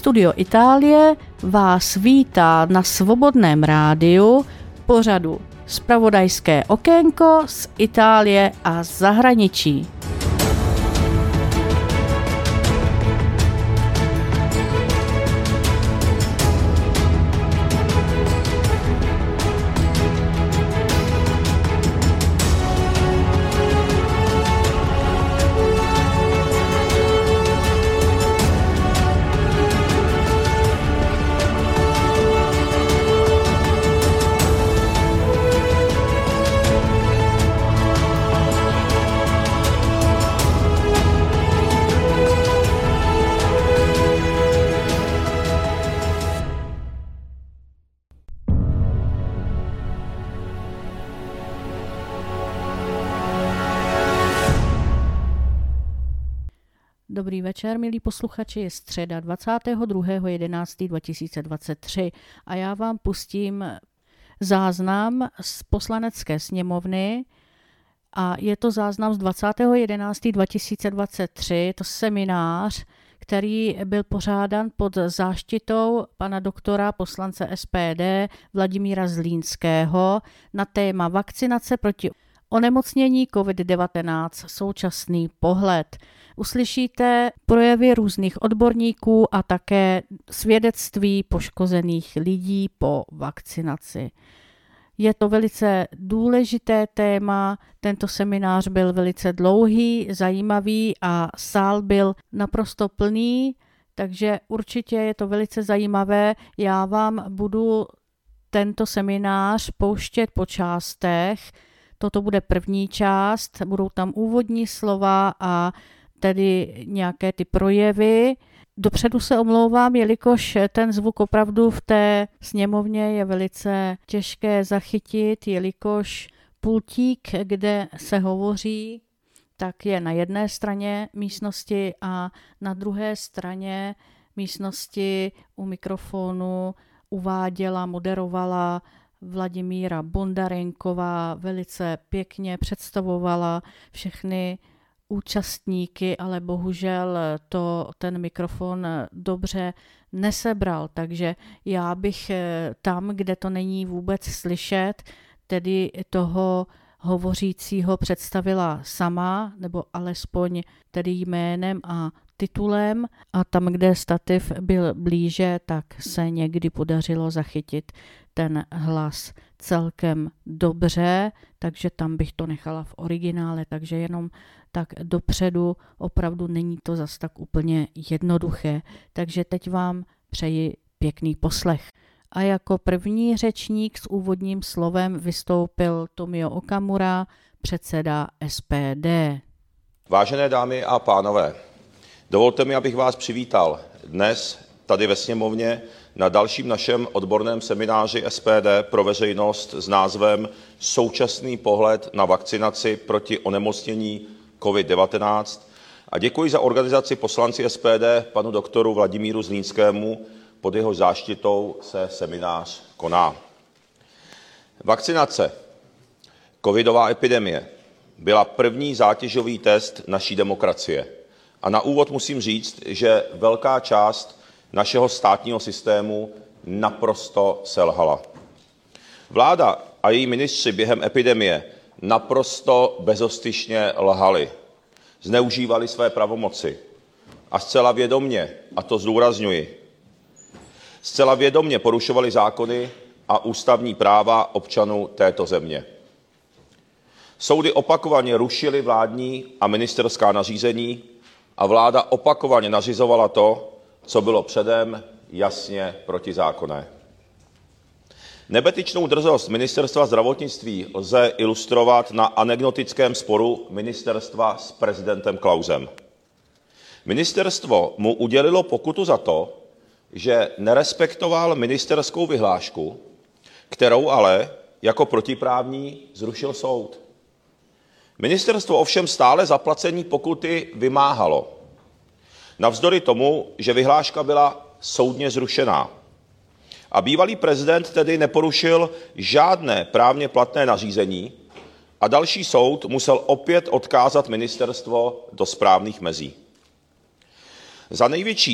Studio Itálie vás vítá na Svobodném rádiu pořadu Zpravodajské okénko z Itálie a zahraničí. Dobrý večer, milí posluchači, je středa 22.11.2023 a já vám pustím záznam z Poslanecké sněmovny a je to záznam z 20.11.2023, to seminář, který byl pořádán pod záštitou pana doktora poslance SPD Vladimíra Zlínského na téma vakcinace proti onemocnění COVID-19, současný pohled. Uslyšíte projevy různých odborníků a také svědectví poškozených lidí po vakcinaci. Je to velice důležité téma, tento seminář byl velice dlouhý, zajímavý a sál byl naprosto plný, takže určitě je to velice zajímavé. Já vám budu tento seminář pouštět po částech. Toto bude první část, budou tam úvodní slova a tedy nějaké ty projevy. Dopředu se omlouvám, jelikož ten zvuk opravdu v té sněmovně je velice těžké zachytit, jelikož pultík, kde se hovoří, tak je na jedné straně místnosti a na druhé straně místnosti u mikrofonu uváděla, moderovala Vladimíra Bondarenková, velice pěkně představovala všechny účastníky, ale bohužel ten mikrofon dobře nesebral, takže já bych tam, kde to není vůbec slyšet, tedy toho hovořícího představila sama, nebo alespoň tedy jménem a titulem, a tam, kde stativ byl blíže, tak se někdy podařilo zachytit ten hlas celkem dobře, takže tam bych to nechala v originále, takže jenom tak dopředu, opravdu není to zas tak úplně jednoduché. Takže teď vám přeji pěkný poslech. A jako první řečník s úvodním slovem vystoupil Tomio Okamura, předseda SPD. Vážené dámy a pánové, dovolte mi, abych vás přivítal dnes tady ve sněmovně na dalším našem odborném semináři SPD pro veřejnost s názvem Současný pohled na vakcinaci proti onemocnění COVID-19 a děkuji za organizaci poslanci SPD panu doktoru Vladimíru Zlínskému, pod jeho záštitou se seminář koná. Vakcinace, covidová epidemie, byla první zátěžový test naší demokracie. A na úvod musím říct, že velká část našeho státního systému naprosto selhala. Vláda a její ministři během epidemie naprosto bezostyšně lhali, zneužívali své pravomoci a zcela vědomě, a to zdůrazňuji, zcela vědomě porušovali zákony a ústavní práva občanů této země. Soudy opakovaně rušily vládní a ministerská nařízení a vláda opakovaně nařizovala to, co bylo předem jasně protizákonné. Nebetyčnou drzost ministerstva zdravotnictví lze ilustrovat na anekdotickém sporu ministerstva s prezidentem Klausem. Ministerstvo mu udělilo pokutu za to, že nerespektoval ministerskou vyhlášku, kterou ale jako protiprávní zrušil soud. Ministerstvo ovšem stále zaplacení pokuty vymáhalo. Navzdory tomu, že vyhláška byla soudně zrušená. A bývalý prezident tedy neporušil žádné právně platné nařízení a další soud musel opět odkázat ministerstvo do správných mezí. Za největší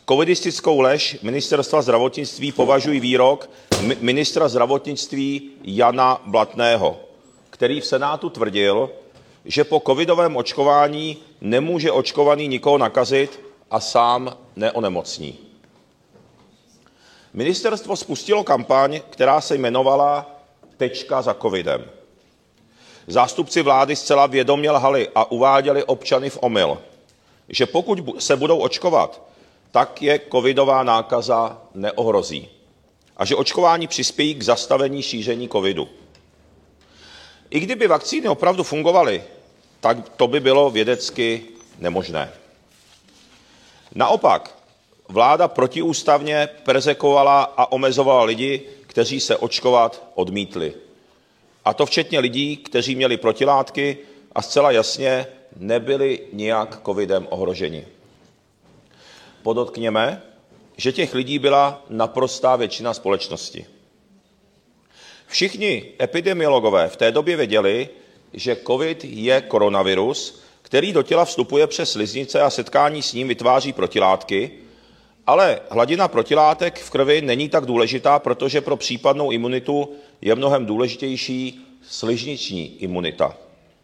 covidistickou lež ministerstva zdravotnictví považuji výrok ministra zdravotnictví Jana Blatného, který v Senátu tvrdil, že po covidovém očkování nemůže očkovaný nikoho nakazit a sám neonemocní. Ministerstvo spustilo kampaň, která se jmenovala Tečka za covidem. Zástupci vlády zcela vědomě lhali a uváděli občany v omyl, že pokud se budou očkovat, tak je covidová nákaza neohrozí a že očkování přispějí k zastavení šíření covidu. I kdyby vakcíny opravdu fungovaly, tak to by bylo vědecky nemožné. Naopak, vláda protiústavně perzekvovala a omezovala lidi, kteří se očkovat odmítli. A to včetně lidí, kteří měli protilátky a zcela jasně nebyli nijak covidem ohroženi. Podotkněme, že těch lidí byla naprostá většina společnosti. Všichni epidemiologové v té době věděli, že covid je koronavirus, který do těla vstupuje přes sliznice a setkání s ním vytváří protilátky, ale hladina protilátek v krvi není tak důležitá, protože pro případnou imunitu je mnohem důležitější slizniční imunita.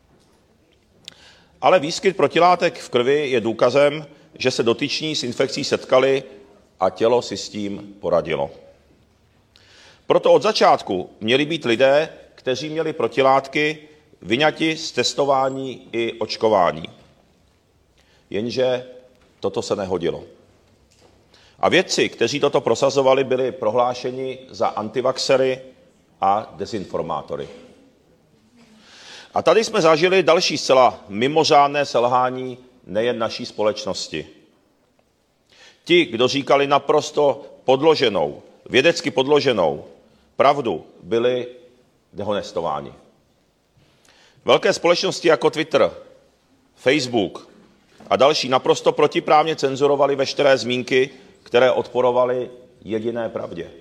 Ale výskyt protilátek v krvi je důkazem, že se dotyční s infekcí setkali a tělo si s tím poradilo. Proto od začátku měli být lidé, kteří měli protilátky, vyňati z testování i očkování. Jenže toto se nehodilo. A vědci, kteří toto prosazovali, byli prohlášeni za antivaxery a dezinformátory. A tady jsme zažili další zcela mimořádné selhání nejen naší společnosti. Ti, kdo říkali naprosto podloženou, vědecky podloženou pravdu, byli dehonestováni. Velké společnosti jako Twitter, Facebook a další naprosto protiprávně cenzurovali veškeré zmínky, které odporovaly jediné pravdě.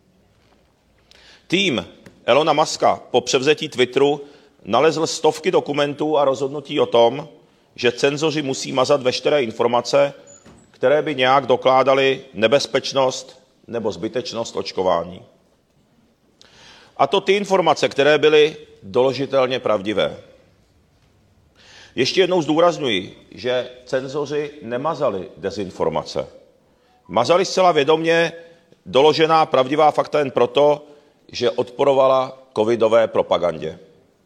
Tým Elona Muska po převzetí Twitteru nalezl stovky dokumentů a rozhodnutí o tom, že cenzoři musí mazat veškeré informace, které by nějak dokládaly nebezpečnost nebo zbytečnost očkování. A to ty informace, které byly doložitelně pravdivé. Ještě jednou zdůrazňuji, že cenzoři nemazali dezinformace. Mazali zcela vědomě doložená pravdivá fakta jen proto, že odporovala covidové propagandě.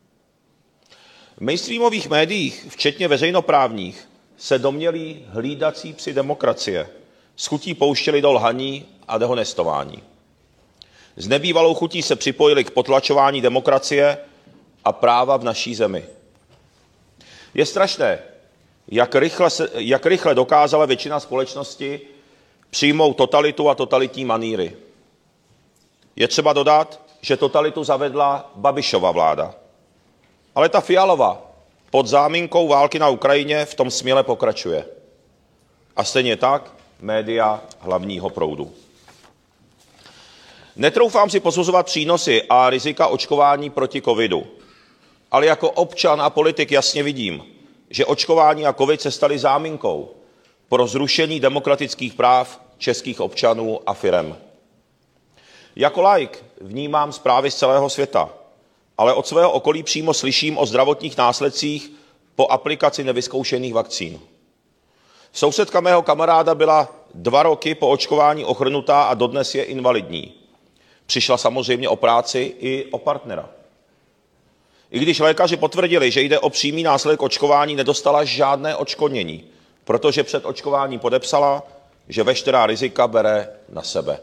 V mainstreamových médiích, včetně veřejnoprávních, se domnělí hlídací psi demokracie s chutí pouštěli do lhaní a dehonestování. S nebývalou chutí se připojili k potlačování demokracie a práva v naší zemi. Je strašné, jak rychle dokázala většina společnosti přijmout totalitu a totalitní manýry. Je třeba dodat, že totalitu zavedla Babišova vláda. Ale ta Fialova pod záminkou války na Ukrajině v tom směle pokračuje. A stejně tak média hlavního proudu. Netroufám si posuzovat přínosy a rizika očkování proti covidu. Ale jako občan a politik jasně vidím, že očkování a covid se staly záminkou pro zrušení demokratických práv českých občanů a firem. Jako laik vnímám zprávy z celého světa, ale od svého okolí přímo slyším o zdravotních následcích po aplikaci nevyzkoušených vakcín. Sousedka mého kamaráda byla 2 roky po očkování ochrnutá a dodnes je invalidní. Přišla samozřejmě o práci i o partnera. I když lékaři potvrdili, že jde o přímý následek očkování, nedostala žádné odškodnění, protože před očkováním podepsala, že veškerá rizika bere na sebe.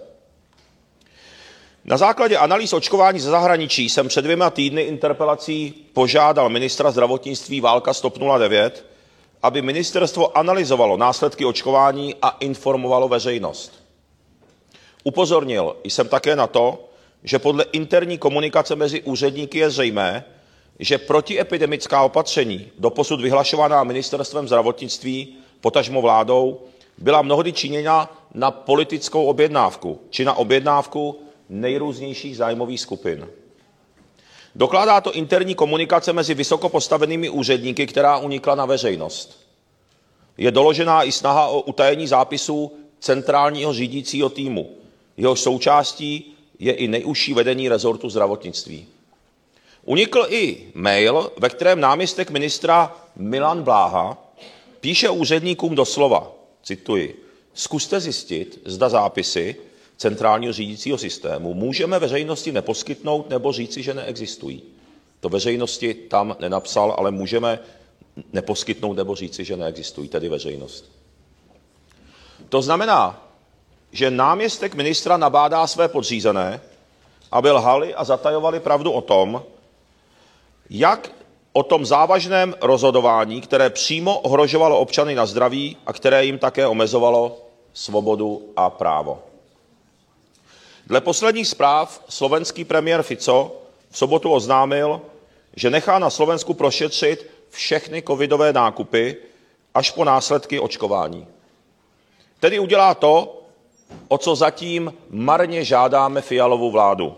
Na základě analýz očkování ze zahraničí jsem před 2 týdny interpelací požádal ministra zdravotnictví Válka z TOP 09, aby ministerstvo analyzovalo následky očkování a informovalo veřejnost. Upozornil jsem také na to, že podle interní komunikace mezi úředníky je zřejmé, že protiepidemická opatření doposud vyhlašovaná ministerstvem zdravotnictví, potažmo vládou, byla mnohdy činěna na politickou objednávku či na objednávku nejrůznějších zájmových skupin. Dokládá to interní komunikace mezi vysoko postavenými úředníky, která unikla na veřejnost. Je doložená i snaha o utajení zápisů centrálního řídícího týmu. Jeho součástí je i nejužší vedení rezortu zdravotnictví. Unikl i mail, ve kterém náměstek ministra Milan Bláha píše úředníkům doslova, cituji, zkuste zjistit, zda zápisy centrálního řídícího systému můžeme veřejnosti neposkytnout nebo říci, že neexistují. To veřejnosti tam nenapsal, ale můžeme neposkytnout nebo říci, že neexistují, tedy veřejnost. To znamená, že náměstek ministra nabádá své podřízené, aby lhali a zatajovali pravdu o tom, jak o tom závažném rozhodování, které přímo ohrožovalo občany na zdraví a které jim také omezovalo svobodu a právo. Dle posledních zpráv slovenský premiér Fico v sobotu oznámil, že nechá na Slovensku prošetřit všechny covidové nákupy až po následky očkování. Tedy udělá to, o co zatím marně žádáme Fialovu vládu.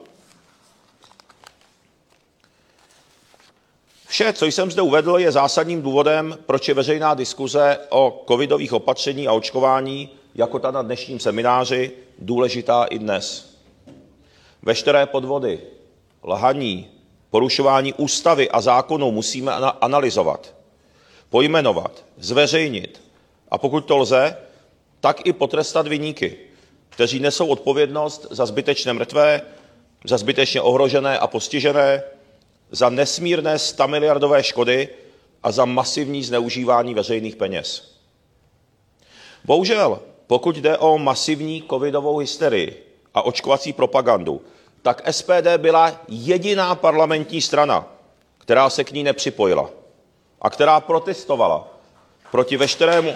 Vše, co jsem zde uvedl, je zásadním důvodem, proč je veřejná diskuze o covidových opatření a očkování, jako ta na dnešním semináři, důležitá i dnes. Veškeré podvody, lhaní, porušování ústavy a zákonů musíme analyzovat, pojmenovat, zveřejnit a pokud to lze, tak i potrestat viníky, kteří nesou odpovědnost za zbytečně mrtvé, za zbytečně ohrožené a postižené, za nesmírné 100miliardové škody a za masivní zneužívání veřejných peněz. Bohužel, pokud jde o masivní covidovou hysterii a očkovací propagandu, tak SPD byla jediná parlamentní strana, která se k ní nepřipojila a která protestovala proti veškerému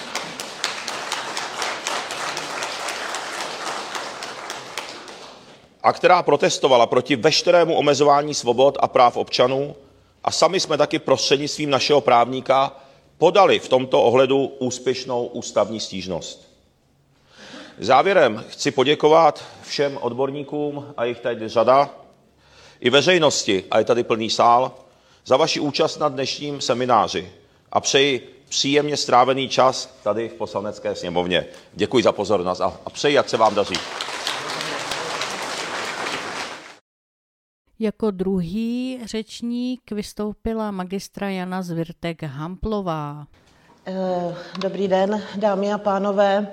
omezování svobod a práv občanů a sami jsme taky prostřednictvím našeho právníka podali v tomto ohledu úspěšnou ústavní stížnost. Závěrem chci poděkovat všem odborníkům, a jich tady řada, i veřejnosti, a je tady plný sál, za vaši účast na dnešním semináři a přeji příjemně strávený čas tady v Poslanecké sněmovně. Děkuji za pozornost a přeji, ať se vám daří. Jako druhý řečník vystoupila magistra Jana Zwirtek-Hamplová. Dobrý den, dámy a pánové.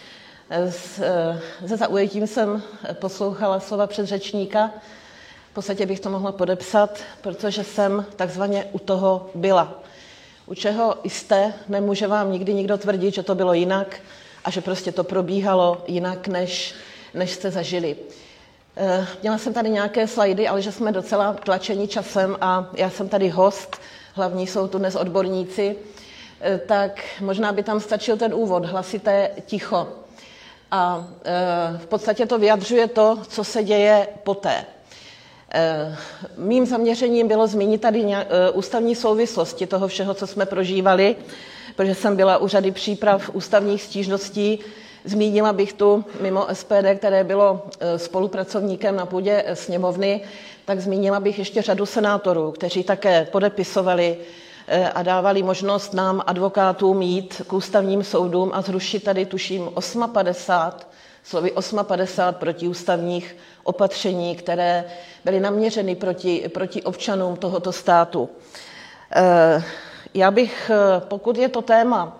Se zaujetím jsem poslouchala slova předřečníka. V podstatě bych to mohla podepsat, protože jsem takzvaně u toho byla. U čeho jste, nemůže vám nikdy nikdo tvrdit, že to bylo jinak a že prostě to probíhalo jinak, než jste zažili. Měla jsem tady nějaké slajdy, ale že jsme docela tlačeni časem a já jsem tady host, hlavní jsou tu dnes odborníci, tak možná by tam stačil ten úvod, hlasité ticho. A v podstatě to vyjadřuje to, co se děje poté. Mým zaměřením bylo zmínit tady ústavní souvislosti toho všeho, co jsme prožívali, protože jsem byla u řady příprav ústavních stížností. Zmínila bych tu mimo SPD, které bylo spolupracovníkem na půdě sněmovny, tak zmínila bych ještě řadu senátorů, kteří také podepisovali a dávali možnost nám, advokátům, jít k ústavním soudům a zrušit tady, tuším, 58 protiústavních opatření, které byly naměřeny proti občanům tohoto státu. Já bych, pokud je to téma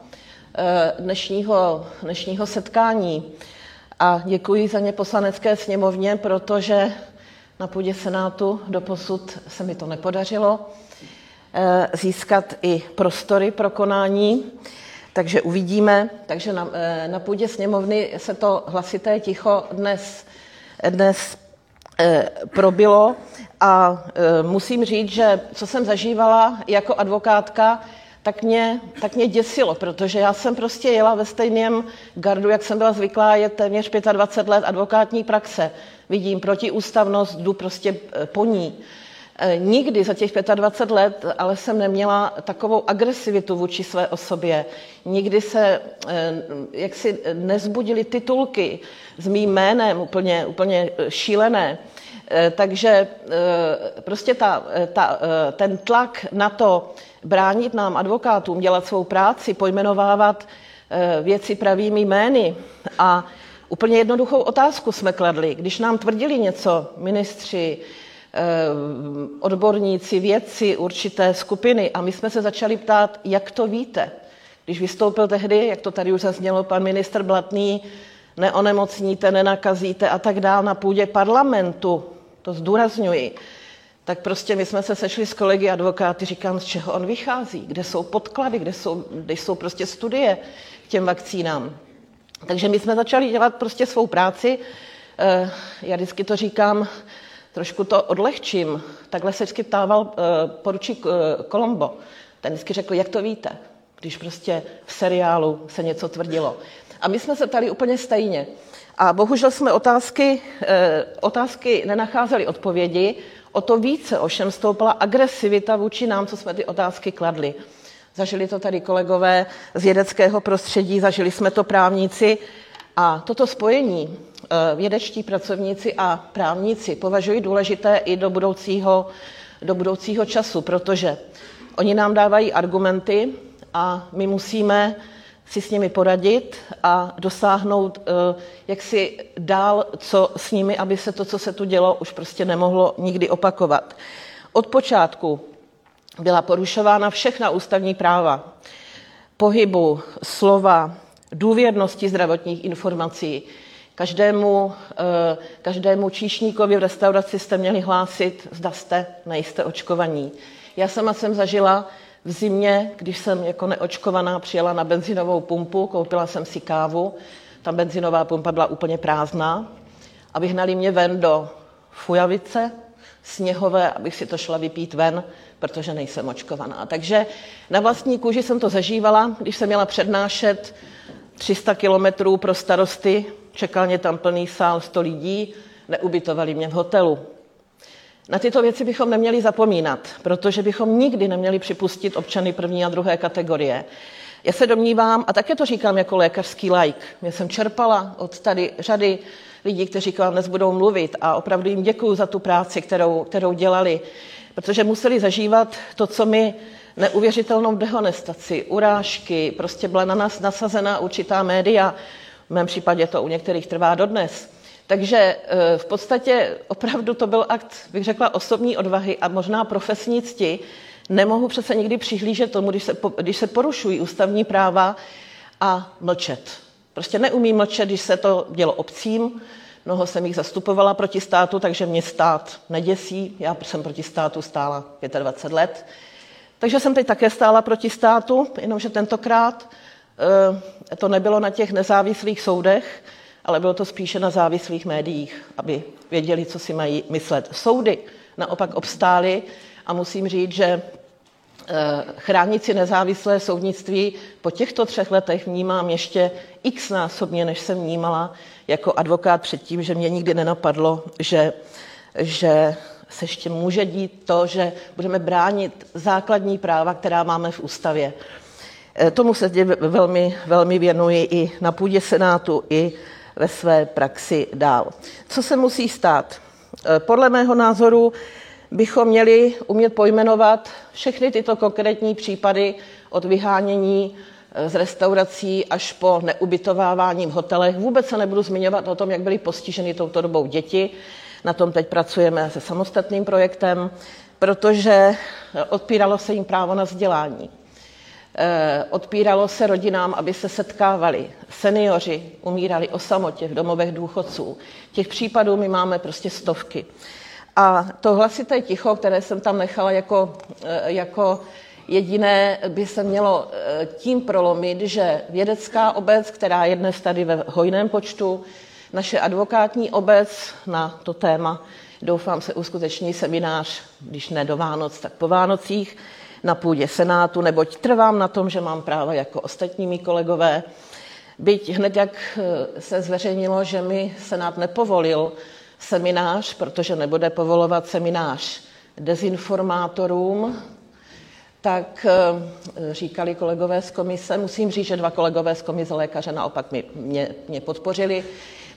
dnešního setkání, a děkuji za ně Poslanecké sněmovně, protože na půdě Senátu doposud se mi to nepodařilo získat i prostory pro konání, takže uvidíme. Takže na půdě sněmovny se to hlasité ticho dnes probilo a musím říct, že co jsem zažívala jako advokátka, tak mě děsilo, protože já jsem prostě jela ve stejném gardu, jak jsem byla zvyklá, je téměř 25 let advokátní praxe. Vidím protiústavnost, jdu prostě po ní. Nikdy za těch 25 let ale jsem neměla takovou agresivitu vůči své osobě. Nikdy se jaksi nezbudily titulky s mým jménem, úplně šílené. Takže prostě ten tlak na to bránit nám advokátům, dělat svou práci, pojmenovávat věci pravými jmény a úplně jednoduchou otázku jsme kladli. Když nám tvrdili něco ministři, odborníci, vědci, určité skupiny a my jsme se začali ptát, jak to víte. Když vystoupil tehdy, jak to tady už zaznělo, pan ministr Blatný, neonemocníte, nenakazíte a tak dál na půdě parlamentu, to zdůrazňuji, tak prostě my jsme se sešli s kolegy advokáty, říkám, z čeho on vychází, kde jsou podklady, kde jsou prostě studie k těm vakcínám. Takže my jsme začali dělat prostě svou práci, já vždycky to říkám, trošku to odlehčím, takhle se vždycky ptával poručík Colombo, ten vždycky řekl, jak to víte, když prostě v seriálu se něco tvrdilo. A my jsme se ptali úplně stejně. A bohužel jsme otázky nenacházeli odpovědi, o to více ovšem stoupala agresivita vůči nám, co jsme ty otázky kladli. Zažili to tady kolegové z vědeckého prostředí, zažili jsme to právníci a toto spojení vědečtí pracovníci a právníci považuji důležité i do budoucího času, protože oni nám dávají argumenty a my musíme si s nimi poradit a dosáhnout jaksi dál, co s nimi, aby se to, co se tu dělo, už prostě nemohlo nikdy opakovat. Od počátku byla porušována všechna ústavní práva pohybu, slova, důvěrnosti zdravotních informací. Každému číšníkovi v restauraci jste měli hlásit, zda nejste očkovaní. Já sama jsem zažila v zimě, když jsem jako neočkovaná přijela na benzinovou pumpu, koupila jsem si kávu, ta benzinová pumpa byla úplně prázdná a vyhnali mě ven do fujavice sněhové, abych si to šla vypít ven, protože nejsem očkovaná. Takže na vlastní kůži jsem to zažívala, když jsem měla přednášet 300 kilometrů pro starosty, čekal mě tam plný sál 100 lidí, neubytovali mě v hotelu. Na tyto věci bychom neměli zapomínat, protože bychom nikdy neměli připustit občany první a druhé kategorie. Já se domnívám, a také to říkám jako lékařský laik, já jsem čerpala od tady řady lidí, kteří k vám dnes budou mluvit a opravdu jim děkuju za tu práci, kterou dělali, protože museli zažívat to, co my, neuvěřitelnou dehonestaci, urážky, prostě byla na nás nasazena určitá média, v mém případě to u některých trvá dodnes. Takže v podstatě opravdu to byl akt, bych řekla, osobní odvahy a možná profesní cti. Nemohu přece nikdy přihlížet tomu, když se porušují ústavní práva a mlčet. Prostě neumím mlčet, když se to dělo obcím. Mnoho jsem jich zastupovala proti státu, takže mě stát neděsí. Já jsem proti státu stála 25 let. Takže jsem teď také stála proti státu, jenomže tentokrát to nebylo na těch nezávislých soudech, ale bylo to spíše na závislých médiích, aby věděli, co si mají myslet. Soudy naopak obstály a musím říct, že chránit si nezávislé soudnictví po těchto 3 letech vnímám ještě x-násobně, než jsem vnímala jako advokát předtím, že mě nikdy nenapadlo, že se ještě může dít to, že budeme bránit základní práva, která máme v ústavě. Tomu se velmi, velmi věnuji i na půdě Senátu, i ve své praxi dál. Co se musí stát? Podle mého názoru bychom měli umět pojmenovat všechny tyto konkrétní případy od vyhánění z restaurací až po neubytovávání v hotelech. Vůbec se nebudu zmiňovat o tom, jak byly postiženy touto dobou děti. Na tom teď pracujeme se samostatným projektem, protože odpíralo se jim právo na vzdělání. Odpíralo se rodinám, aby se setkávali. Seniori umírali o samotě v domovech důchodců. Těch případů my máme prostě stovky. A to hlasité ticho, které jsem tam nechala jako jediné, by se mělo tím prolomit, že vědecká obec, která je dnes tady ve hojném počtu, naše advokátní obec na to téma, doufám, se uskuteční seminář, když ne do Vánoc, tak po Vánocích, na půdě Senátu, neboť trvám na tom, že mám práva jako ostatní mí kolegové. Byť hned, jak se zveřejnilo, že mi Senát nepovolil seminář, protože nebude povolovat seminář dezinformátorům, tak říkali kolegové z komise, musím říct, že 2 kolegové z komise lékaře naopak mě podpořili.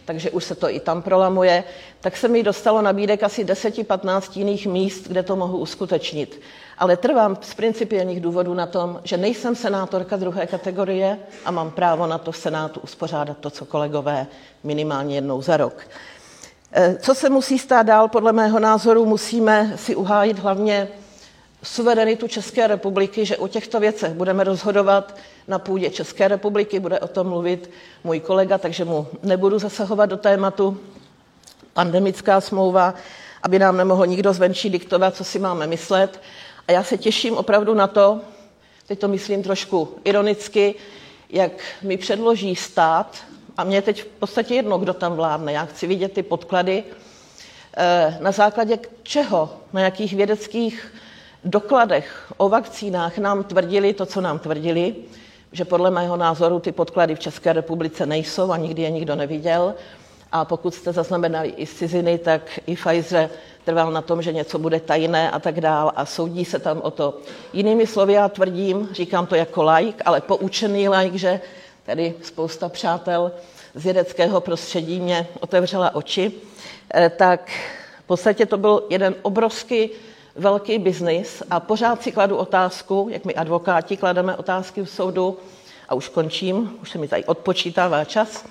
takže už se to i tam prolamuje, tak se mi dostalo nabídek asi 10-15 jiných míst, kde to mohu uskutečnit. Ale trvám z principiálních důvodů na tom, že nejsem senátorka druhé kategorie a mám právo na to v Senátu uspořádat to, co kolegové, minimálně jednou za rok. Co se musí stát dál, podle mého názoru, musíme si uhájit hlavně suverenitu České republiky, že o těchto věcech budeme rozhodovat na půdě České republiky, bude o tom mluvit můj kolega, takže mu nebudu zasahovat do tématu pandemická smlouva, aby nám nemohl nikdo zvenčí diktovat, co si máme myslet. A já se těším opravdu na to, teď to myslím trošku ironicky, jak mi předloží stát, a mně je teď v podstatě jedno, kdo tam vládne, já chci vidět ty podklady, na základě čeho, na jakých vědeckých dokladech o vakcínách nám tvrdili to, co nám tvrdili, že podle mého názoru ty podklady v České republice nejsou a nikdy je nikdo neviděl. A pokud jste zaznamenali i z ciziny, tak i Pfizer trval na tom, že něco bude tajné a tak dál a soudí se tam o to. Jinými slovy já tvrdím, říkám to jako laik, ale poučený laik, že tady spousta přátel z vědeckého prostředí mě otevřela oči, tak v podstatě to byl jeden obrovský velký biznis a pořád si kladu otázku, jak my advokáti klademe otázky v soudu, a už končím, už se mi tady odpočítává čas,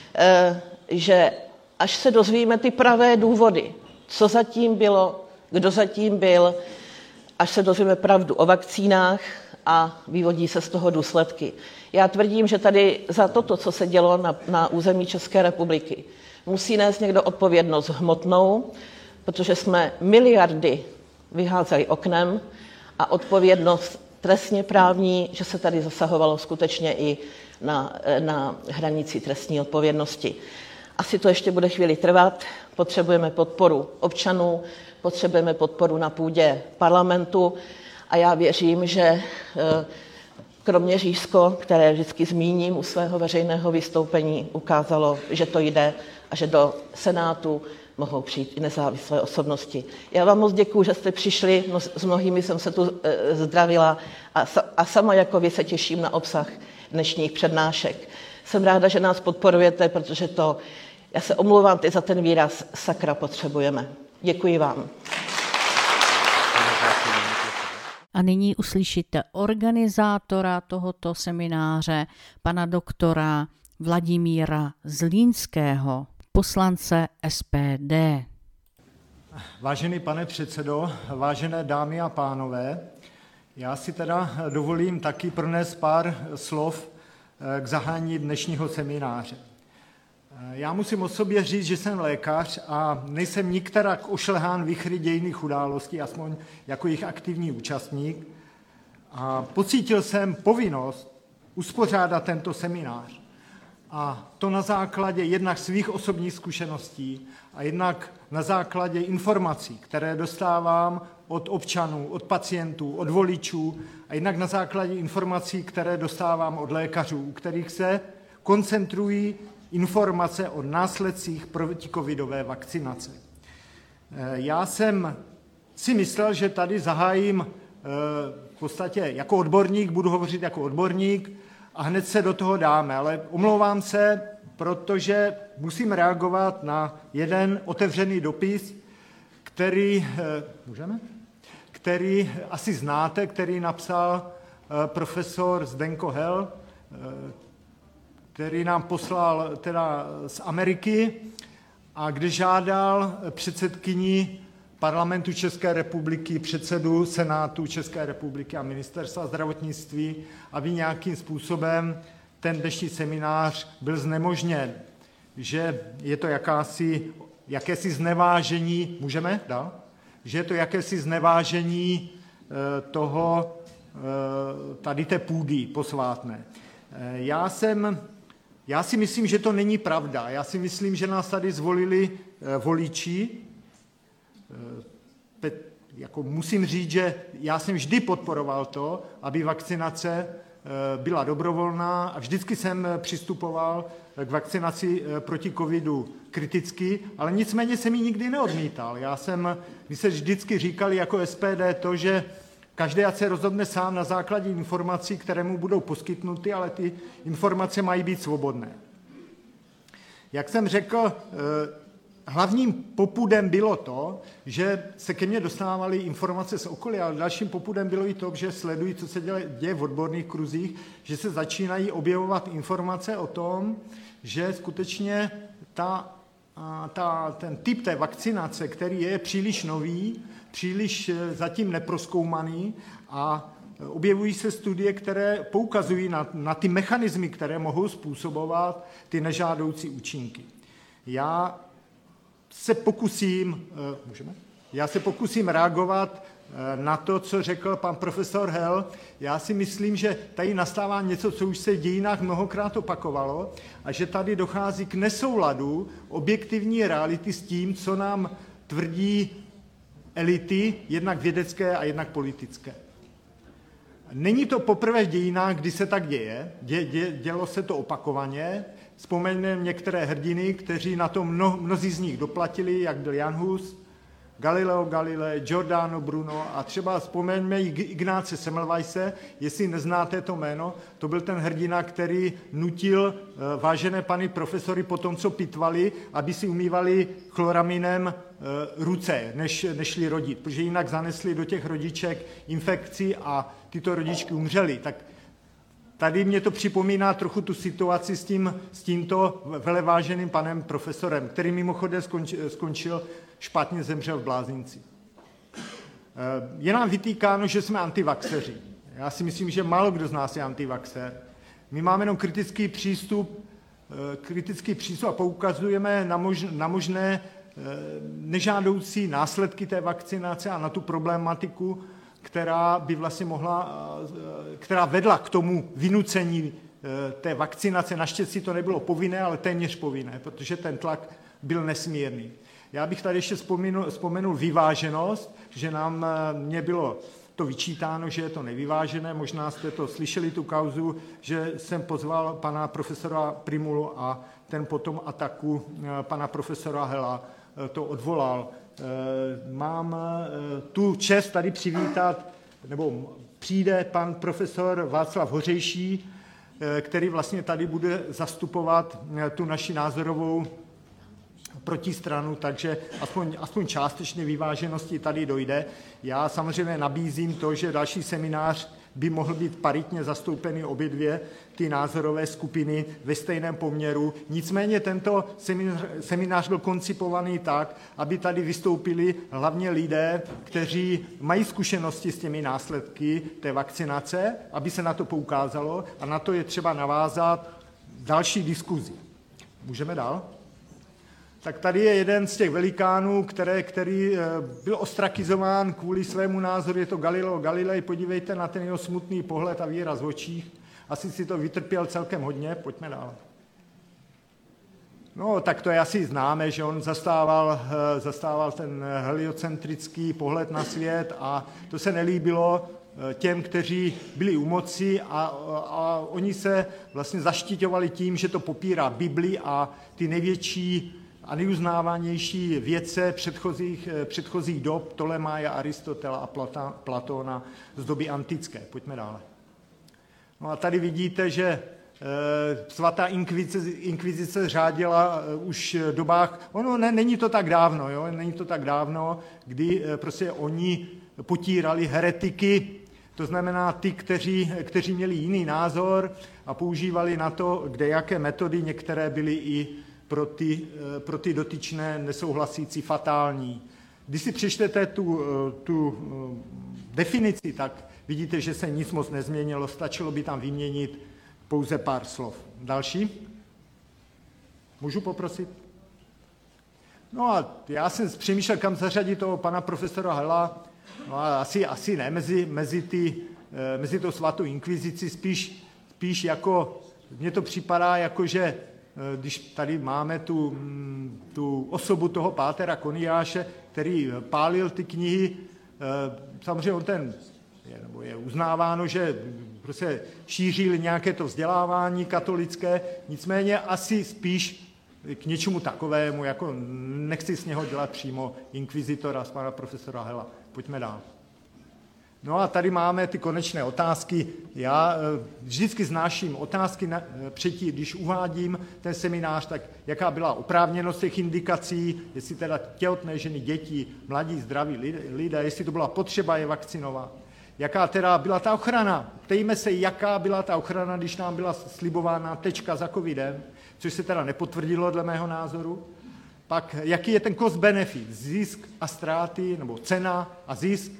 že až se dozvíme ty pravé důvody, co zatím bylo, kdo zatím byl, až se dozvíme pravdu o vakcínách a vyvodí se z toho důsledky. Já tvrdím, že tady za toto, co se dělo na území České republiky, musí nést někdo odpovědnost hmotnou, protože jsme miliardy vyházeli oknem a odpovědnost trestně právní, že se tady zasahovalo skutečně i na hranici trestní odpovědnosti. Asi to ještě bude chvíli trvat, potřebujeme podporu občanů, potřebujeme podporu na půdě parlamentu a já věřím, že kromě Říšsko, které vždycky zmíním u svého veřejného vystoupení, ukázalo, že to jde a že do Senátu mohou přijít i nezávislé osobnosti. Já vám moc děkuju, že jste přišli, s mnohými jsem se tu zdravila a sama jako vy se těším na obsah dnešních přednášek. Jsem ráda, že nás podporujete, protože to, já se omlouvám teď za ten výraz, sakra potřebujeme. Děkuji vám. A nyní uslyšíte organizátora tohoto semináře, pana doktora Vladimíra Zlínského, poslance SPD. Vážený pane předsedo, vážené dámy a pánové, já si teda dovolím taky pronést pár slov k zahájení dnešního semináře. Já musím o sobě říct, že jsem lékař a nejsem nikterak ošlehán vichry dějinných událostí, aspoň jako jejich aktivní účastník. A pocítil jsem povinnost uspořádat tento seminář. A to na základě jednak svých osobních zkušeností a jednak na základě informací, které dostávám od občanů, od pacientů, od voličů a jednak na základě informací, které dostávám od lékařů, u kterých se koncentrují informace o následcích protikovidové vakcinace. Já jsem si myslel, že tady zahájím v podstatě jako odborník, budu hovořit jako odborník a hned se do toho dáme, ale omlouvám se, protože musím reagovat na jeden otevřený dopis, který asi znáte, který napsal profesor Zdenko Hel, který nám poslal teda z Ameriky a kde žádal předsedkyni Parlamentu České republiky, předsedu Senátu České republiky a ministerstva zdravotnictví, aby nějakým způsobem ten dnešní seminář byl znemožněn. Že je to jakési znevážení, můžeme dál? Že je to jakési znevážení toho, tady té půdy posvátné. Já si myslím, že to není pravda. Já si myslím, že nás tady zvolili voliči. Jako musím říct, že já jsem vždy podporoval to, aby vakcinace byla dobrovolná a vždycky jsem přistupoval k vakcinaci proti covidu kriticky, ale nicméně jsem ji nikdy neodmítal. My se vždycky říkali jako SPD to, že každý ať se rozhodne sám na základě informací, které mu budou poskytnuty, ale ty informace mají být svobodné. Jak jsem řekl, hlavním popudem bylo to, že se ke mně dostávaly informace z okolí, ale dalším popudem bylo i to, že sledují, co se děje v odborných kruzích, že se začínají objevovat informace o tom, že skutečně ten typ té vakcinace, který je příliš nový, příliš zatím neprozkoumaný a objevují se studie, které poukazují na ty mechanismy, které mohou způsobovat ty nežádoucí účinky. Já se pokusím reagovat na to, co řekl pan profesor Hel. Já si myslím, že tady nastává něco, co už se v dějinách mnohokrát opakovalo a že tady dochází k nesouladu objektivní reality s tím, co nám tvrdí elity, jednak vědecké a jednak politické. Není to poprvé v dějinách, kdy se tak děje. Dělo se to opakovaně. Vzpomeňme některé hrdiny, kteří na to mnozí z nich doplatili, jak byl Jan Hus, Galileo Galilei, Giordano Bruno a třeba vzpomeňme Ignáce Semmelweise, jestli neznáte to jméno, to byl ten hrdina, který nutil vážené pany profesory po tom, co pitvali, aby si umývali chloraminem ruce, než šli rodit, protože jinak zanesli do těch rodiček infekci a tyto rodičky umřely. Tak tady mě to připomíná trochu tu situaci s tímto veleváženým panem profesorem, který mimochodem skončil špatně, zemřel v blázinci. Je nám vytýkáno, že jsme antivaxeři. Já si myslím, že málo kdo z nás je antivaxer. My máme jenom kritický přístup a poukazujeme na možné nežádoucí následky té vakcinace a na tu problematiku, která by vlastně která vedla k tomu vynucení té vakcinace. Naštěstí to nebylo povinné, ale téměř povinné, protože ten tlak byl nesmírný. Já bych tady ještě vzpomenul vyváženost, že mně bylo to vyčítáno, že je to nevyvážené, možná jste to slyšeli, tu kauzu, že jsem pozval pana profesora Primulu a ten potom ataku pana profesora Hela to odvolal. Mám tu čest tady přivítat, nebo přijde pan profesor Václav Hořejší, který vlastně tady bude zastupovat tu naši názorovou protistranu, takže aspoň částečně vyváženosti tady dojde. Já samozřejmě nabízím to, že další seminář by mohl být paritně zastoupeny obě dvě ty názorové skupiny ve stejném poměru. Nicméně tento seminář byl koncipovaný tak, aby tady vystoupili hlavně lidé, kteří mají zkušenosti s těmi následky té vakcinace, aby se na to poukázalo a na to je třeba navázat další diskuzi. Můžeme dál? Tak tady je jeden z těch velikánů, který byl ostrakizován kvůli svému názoru, je to Galileo Galilei, podívejte na ten jeho smutný pohled a výraz v očích, asi si to vytrpěl celkem hodně, pojďme dál. No, tak to je asi známe, že on zastával ten heliocentrický pohled na svět a to se nelíbilo těm, kteří byli u moci a oni se vlastně zaštiťovali tím, že to popírá Bibli a ty největší a nejuznávanější vědce předchozích dob, Ptolemája, Aristotela a Platóna z doby antické. Pojďme dále. No a tady vidíte, že svatá inkvizice řádila už v dobách, není to tak dávno, jo? Není to tak dávno, kdy prostě oni potírali heretiky, to znamená ty, kteří měli jiný názor a používali na to, jaké metody, některé byly i pro ty dotyčné nesouhlasící fatální. Když si přečtete tu definici, tak vidíte, že se nic moc nezměnilo, stačilo by tam vyměnit pouze pár slov. Další? Můžu poprosit? No a já jsem přemýšlel, kam zařadit toho pana profesora Hela, no a asi ne mezi tou svatou inkvizici, spíš jako, mně to připadá jako, že když tady máme tu osobu toho pátera Koniáše, který pálil ty knihy, samozřejmě on je uznáváno, že prostě šířil nějaké to vzdělávání katolické, nicméně asi spíš k něčemu takovému, jako nechci z něho dělat přímo inkvizitora, z pana profesora Hela. Pojďme dál. No a tady máme ty konečné otázky. Já vždycky znáším otázky předtím, když uvádím ten seminář, tak jaká byla oprávněnost těch indikací, jestli teda těhotné ženy, děti, mladí, zdraví lidé, jestli to byla potřeba je vakcinovat. Jaká teda byla ta ochrana? Ptejme se, jaká byla ta ochrana, když nám byla slibována tečka za covidem, což se teda nepotvrdilo dle mého názoru. Pak, jaký je ten cost benefit, zisk a ztráty, nebo cena a zisk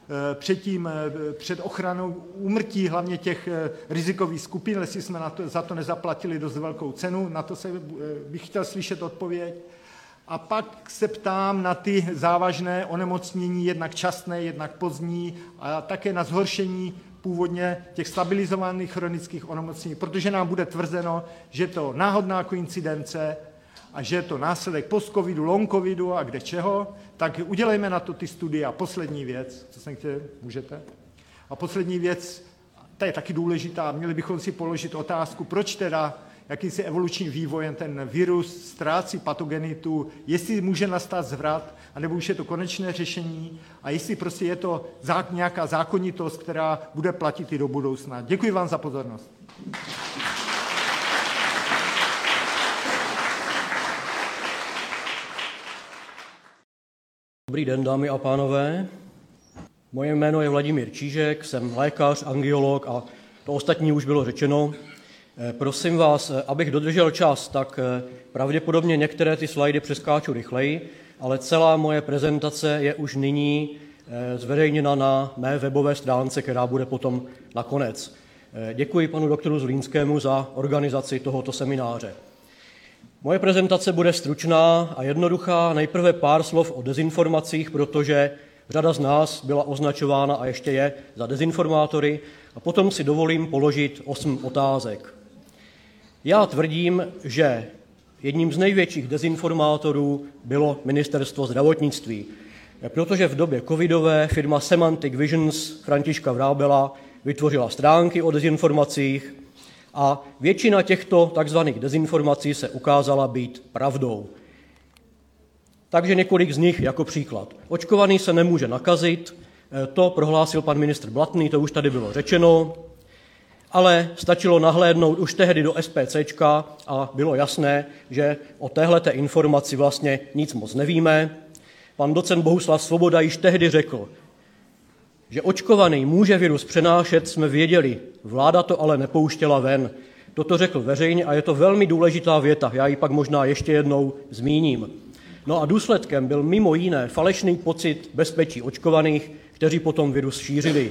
před ochranou úmrtí, hlavně těch rizikových skupin, jestli jsme za to nezaplatili dost velkou cenu, na to bych chtěl slyšet odpověď. A pak se ptám na ty závažné onemocnění, jednak časné, jednak pozdní, a také na zhoršení původně těch stabilizovaných chronických onemocnění, protože nám bude tvrzeno, že je to náhodná koincidence a že je to následek post-covidu, long-covidu a kde čeho, tak udělejme na to ty studie. A poslední věc, co jsem chtěl, můžete? A poslední věc, ta je taky důležitá, měli bychom si položit otázku, proč teda jakýsi evolučním vývojem ten virus ztrácí patogenitu, jestli může nastat zvrat, anebo už je to konečné řešení a jestli prostě je to nějaká zákonitost, která bude platit i do budoucna. Děkuji vám za pozornost. Dobrý den, dámy a pánové. Moje jméno je Vladimír Čížek, jsem lékař, angiolog a to ostatní už bylo řečeno. Prosím vás, abych dodržel čas, tak pravděpodobně některé ty slajdy přeskáču rychleji, ale celá moje prezentace je už nyní zveřejněna na mé webové stránce, která bude potom nakonec. Děkuji panu doktoru Zlínskému za organizaci tohoto semináře. Moje prezentace bude stručná a jednoduchá. Nejprve pár slov o dezinformacích, protože řada z nás byla označována a ještě je za dezinformátory, a potom si dovolím položit 8 otázek. Já tvrdím, že jedním z největších dezinformátorů bylo Ministerstvo zdravotnictví, protože v době covidové firma Semantic Visions Františka Vrábela vytvořila stránky o dezinformacích a většina těchto takzvaných dezinformací se ukázala být pravdou. Takže několik z nich jako příklad. Očkovaný se nemůže nakazit, to prohlásil pan ministr Blatný, to už tady bylo řečeno, ale stačilo nahlédnout už tehdy do SPCčka a bylo jasné, že o téhleté informaci vlastně nic moc nevíme. Pan docent Bohuslav Svoboda již tehdy řekl, že očkovaný může virus přenášet, jsme věděli, vláda to ale nepouštěla ven. Toto řekl veřejně a je to velmi důležitá věta, já ji pak možná ještě jednou zmíním. No a důsledkem byl mimo jiné falešný pocit bezpečí očkovaných, kteří potom virus šířili.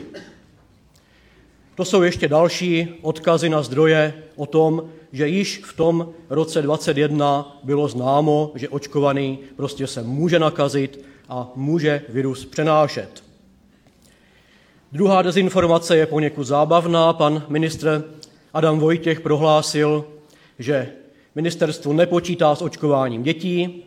To jsou ještě další odkazy na zdroje o tom, že již v tom roce 2021 bylo známo, že očkovaný prostě se může nakazit a může virus přenášet. Druhá dezinformace je poněkud zábavná. Pan ministr Adam Vojtěch prohlásil, že ministerstvo nepočítá s očkováním dětí,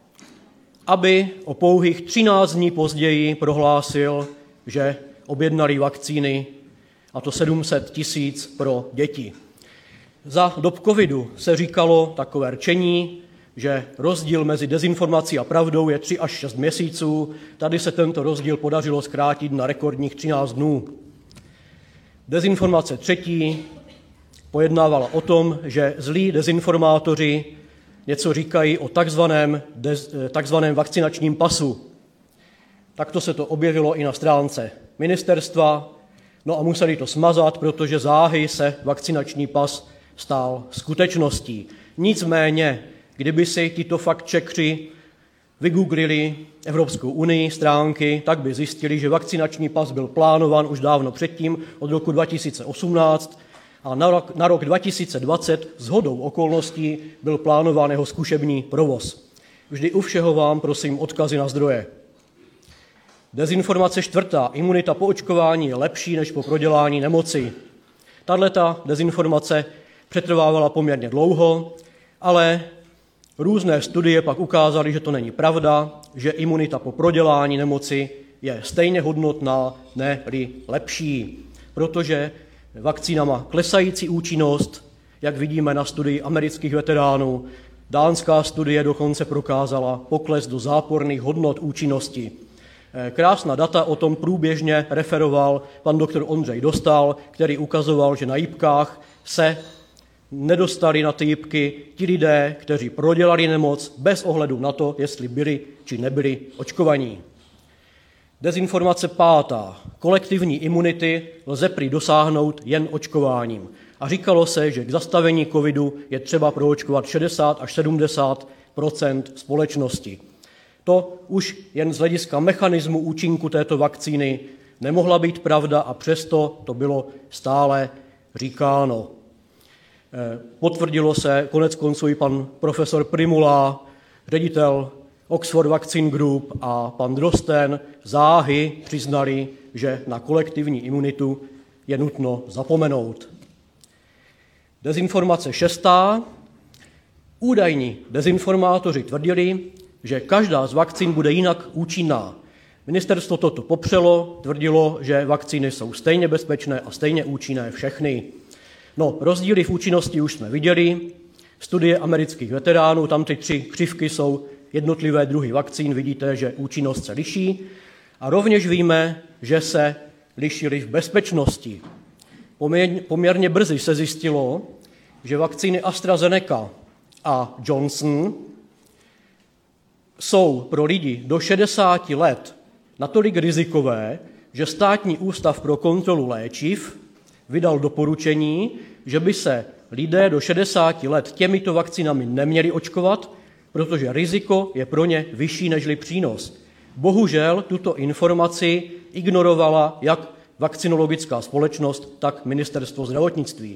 aby o pouhých 13 dní později prohlásil, že objednali vakcíny, a to 700 000 pro děti. Za dob covidu se říkalo takové rčení, že rozdíl mezi dezinformací a pravdou je 3 až 6 měsíců. Tady se tento rozdíl podařilo zkrátit na rekordních 13 dnů. Dezinformace třetí pojednávala o tom, že zlí dezinformátoři něco říkají o takzvaném vakcinačním pasu. Takto se to objevilo i na stránce ministerstva, no a museli to smazat, protože záhy se vakcinační pas stal skutečností. Nicméně, kdyby si tito fact-checkři vygooglili Evropskou unii stránky, tak by zjistili, že vakcinační pas byl plánován už dávno předtím, od roku 2018, a na rok 2020 shodou okolností byl plánován jeho zkušební provoz. Vždy u všeho vám prosím odkazy na zdroje. Dezinformace čtvrtá. Imunita po očkování je lepší než po prodělání nemoci. Tato dezinformace přetrvávala poměrně dlouho, ale různé studie pak ukázaly, že to není pravda, že imunita po prodělání nemoci je stejně hodnotná, ne-li lepší, protože vakcína má klesající účinnost, jak vidíme na studii amerických veteránů. Dánská studie dokonce prokázala pokles do záporných hodnot účinnosti. Krásná data o tom průběžně referoval pan doktor Ondřej Dostál, který ukazoval, že na jipkách se nedostali na ty jipky ti lidé, kteří prodělali nemoc bez ohledu na to, jestli byli či nebyli očkovaní. Dezinformace pátá. Kolektivní imunity lze prý dosáhnout jen očkováním. A říkalo se, že k zastavení covidu je třeba proočkovat 60 až 70 % společnosti. To už jen z hlediska mechanismu účinku této vakcíny nemohla být pravda a přesto to bylo stále říkáno. Potvrdilo se konec konců i pan profesor Primula, ředitel Oxford Vaccine Group a pan Drosten záhy přiznali, že na kolektivní imunitu je nutno zapomenout. Dezinformace šestá. Údajní dezinformátoři tvrdili, že každá z vakcín bude jinak účinná. Ministerstvo toto popřelo, tvrdilo, že vakcíny jsou stejně bezpečné a stejně účinné všechny. No, rozdíly v účinnosti už jsme viděli. Studie amerických veteránů, tam ty 3 křivky jsou jednotlivé druhy vakcín, vidíte, že účinnost se liší. A rovněž víme, že se lišily v bezpečnosti. Poměrně brzy se zjistilo, že vakcíny AstraZeneca a Johnson jsou pro lidi do 60 let natolik rizikové, že Státní ústav pro kontrolu léčiv vydal doporučení, že by se lidé do 60 let těmito vakcínami neměli očkovat, protože riziko je pro ně vyšší nežli přínos. Bohužel tuto informaci ignorovala jak vakcinologická společnost, tak ministerstvo zdravotnictví.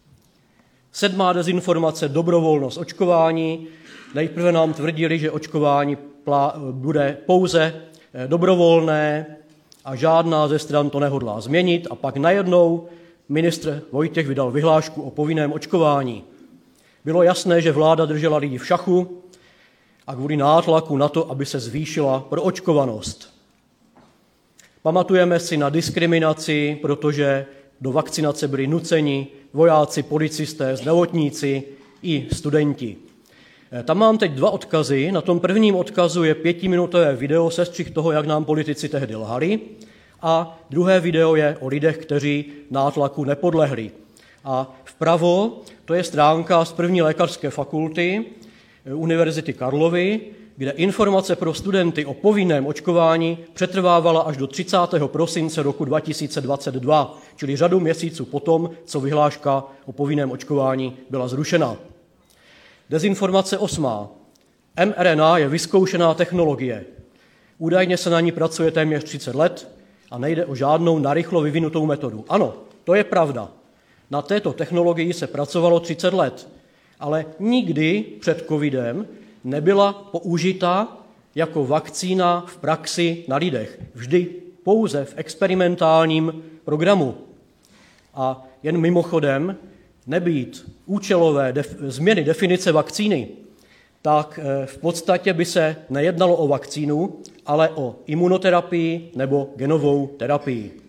7. dezinformace, dobrovolnost očkování. Nejprve nám tvrdili, že očkování bude pouze dobrovolné a žádná ze stran to nehodlá změnit a pak najednou ministr Vojtěch vydal vyhlášku o povinném očkování. Bylo jasné, že vláda držela lidi v šachu a kvůli nátlaku na to, aby se zvýšila proočkovanost. Pamatujeme si na diskriminaci, protože do vakcinace byli nuceni vojáci, policisté, zdravotníci i studenti. Tam mám teď 2 odkazy. Na tom prvním odkazu je 5minutové video sestřih toho, jak nám politici tehdy lhali. A druhé video je o lidech, kteří nátlaku nepodlehli. A vpravo to je stránka z první lékařské fakulty Univerzity Karlovy, kde informace pro studenty o povinném očkování přetrvávala až do 30. prosince roku 2022, čili řadu měsíců potom, co vyhláška o povinném očkování byla zrušena. Dezinformace 8. mRNA je vyzkoušená technologie. Údajně se na ní pracuje téměř 30 let a nejde o žádnou narychlo vyvinutou metodu. Ano, to je pravda. Na této technologii se pracovalo 30 let, ale nikdy před covidem nebyla použita jako vakcína v praxi na lidech. Vždy pouze v experimentálním programu. A jen mimochodem, nebýt účelové změny definice vakcíny, tak v podstatě by se nejednalo o vakcínu, ale o imunoterapii nebo genovou terapii.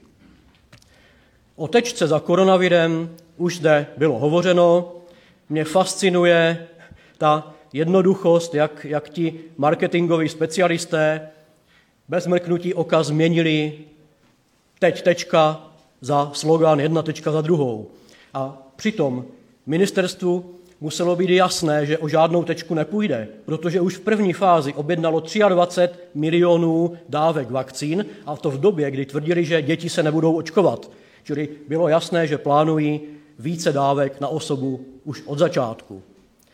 O tečce za koronavirem už zde bylo hovořeno. Mě fascinuje ta jednoduchost, jak ti marketingoví specialisté bez mrknutí oka změnili teď tečka za slogan, 1 tečka za druhou. A přitom ministerstvu muselo být jasné, že o žádnou tečku nepůjde, protože už v první fázi objednalo 23 milionů dávek vakcín a to v době, kdy tvrdili, že děti se nebudou očkovat. Čili bylo jasné, že plánují více dávek na osobu už od začátku.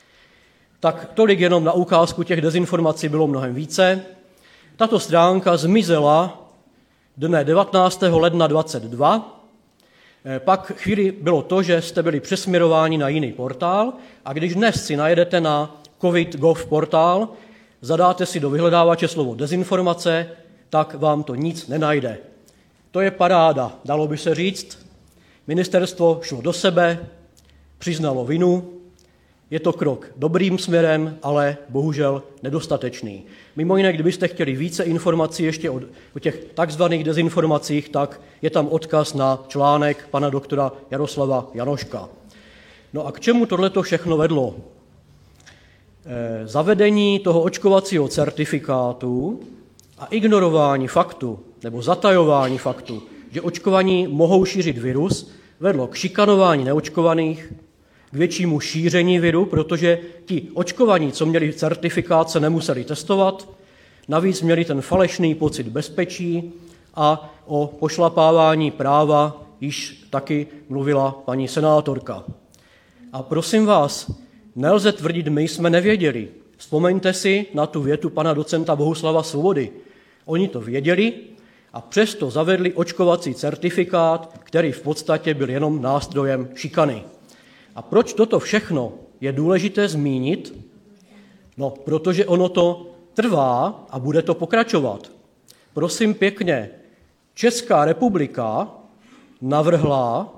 Tak tolik jenom na ukázku, těch dezinformací bylo mnohem více. Tato stránka zmizela dne 19. ledna 2022. Pak chvíli bylo to, že jste byli přesměrováni na jiný portál a když dnes si najedete na covid.gov portál, zadáte si do vyhledávače slovo dezinformace, tak vám to nic nenajde. To je paráda, dalo by se říct. Ministerstvo šlo do sebe, přiznalo vinu, je to krok dobrým směrem, ale bohužel nedostatečný. Mimo jiné, kdybyste chtěli více informací ještě o těch takzvaných dezinformacích, tak je tam odkaz na článek pana doktora Jaroslava Janoška. No a k čemu tohleto všechno vedlo? Zavedení toho očkovacího certifikátu a ignorování faktu nebo zatajování faktu, že očkovaní mohou šířit virus, vedlo k šikanování neočkovaných, k většímu šíření viru, protože ti očkovaní, co měli certifikát, se nemuseli testovat, navíc měli ten falešný pocit bezpečí a o pošlapávání práva již taky mluvila paní senátorka. A prosím vás, nelze tvrdit, my jsme nevěděli. Vzpomeňte si na tu větu pana docenta Bohuslava Svobody. Oni to věděli a přesto zavedli očkovací certifikát, který v podstatě byl jenom nástrojem šikany. A proč toto všechno je důležité zmínit? No, protože ono to trvá a bude to pokračovat. Prosím pěkně, Česká republika navrhla